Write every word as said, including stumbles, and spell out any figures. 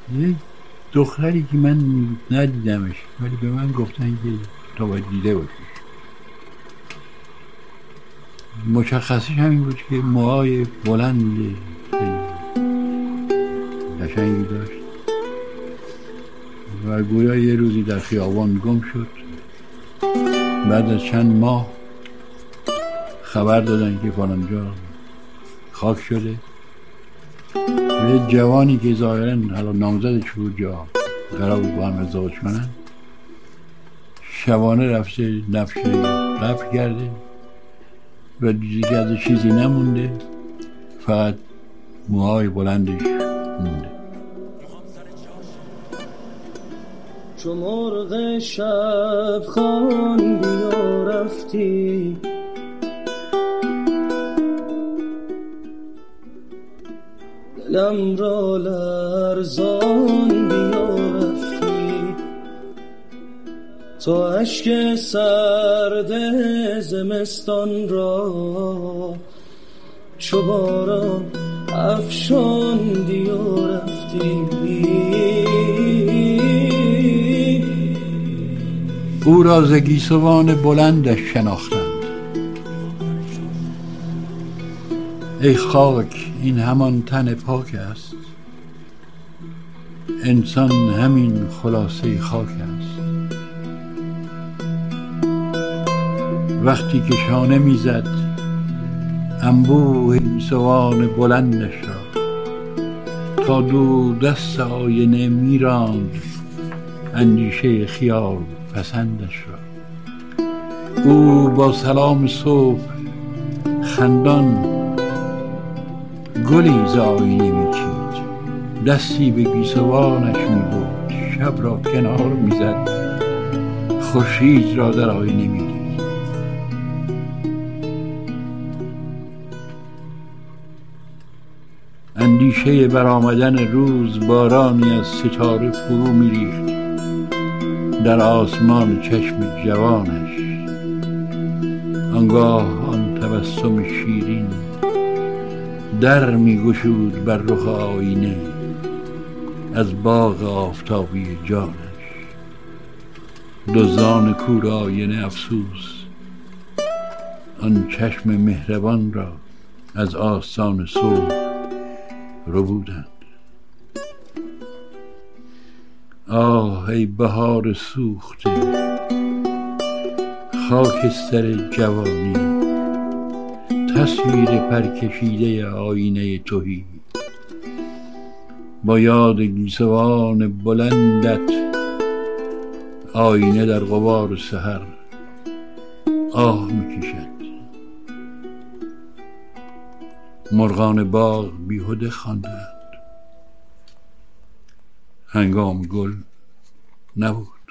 یه دختری که من ندیدمش ولی به من گفتن که تو باید دیده باشیش. مشخصش همین بود که موهای بلند قشنگی داشت و گویا یه روزی در خیابان گم شد. بعد از چند ماه خبر دادن که فلانجا خاک شده. یه جوانی که ظاهراً حالا نامزدش بود یا قرار بود با هم ازدواج کنن، شبانه رفته نفش قبر کرده و دیگه از چیزی نمونده، فقط موهای بلندش مونده. چو مرغ شب خوان بیا رفتی، دلم را لرزان بیا رفتی، تو اشک سرد زمستان را چو باران افشاندی و رفتی. او را ز گیسوان بلندش شناختند. ای خاک این همان تن پاک است، انسان همین خلاصه خاک است. وقتی که شانه میزد انبوه گیسوان بلندش را، تا دو دست آینه میراند اندیشه خیال پسندش را. او با سلام صبح خندان گلی ز آینه میچید، دستی به گیسوانش میبرد، شب را کنار میزد، خورشید را در آینه میدید. اندیشه برآمدن روز بارانی از ستاره فرو میریخت در آسمان چشم جوانش. آنگاه آن تبسم شیرین در میگشود بر رخ آینه از باغ آفتابی جانش. دزدان کور آینه افسوس آن چشم مهربان را از آستان صبح ربودند. آه ای بهار سوخته خاکستر جوانی، تصویر پرکشیده آینه تهی، با یاد گیسوان بلندت آینه در غبار سحر آه میکشد. مرغان باغ بیهوده خواندند، هنگام گل نبود.